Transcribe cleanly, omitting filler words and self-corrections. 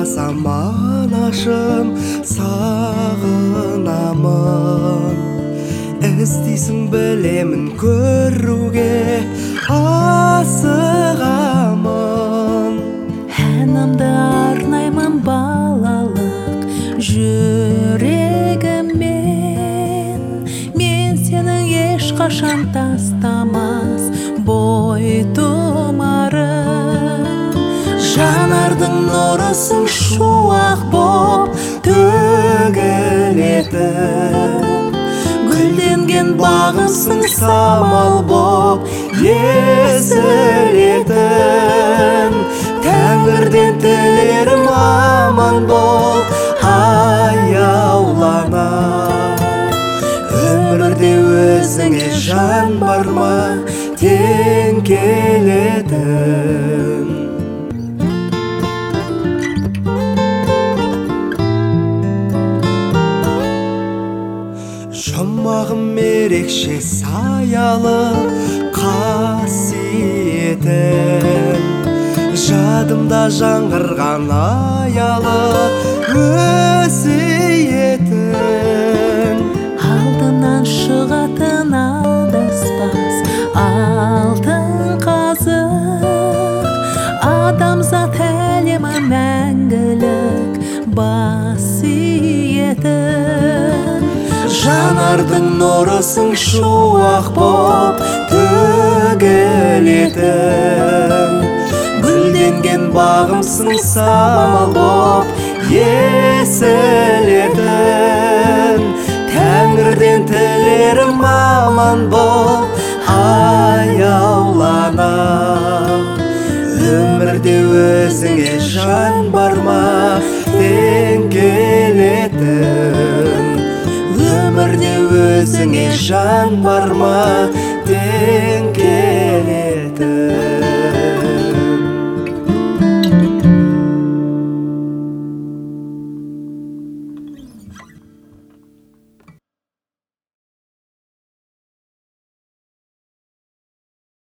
қарасам анашым сағынамын. Іздейсің білемін көруге асығамын. Әнімді арнаймын балалық жүрегіммен. Мен сенің ешқашан тастамас бойтұмарым. Жанардың нұрысың шуақ боп төгілетін. Гүлденген бағымсың самал боп есілетін. Тәңірден тілерім аман бол аяулана. Өмірде өзіңе жан бар ма тең келетін. Жұмағым ерекше саялы қасиетін. Жадымда жаңғырған аялы өсиетін. Алдынан шығатын алдаспас алтын қазық. Адамзат әлемі мәңгілік бас иетін. Жанардың нұрысың шуақ боп төгілетін. Гүлденген бағымсың самал боп есілетін. Тәңірден тілерім аман бол аяулана. Өмірде өзіңе жан бар ма тең келетін. Өмірде өзіңе жан бар ма тең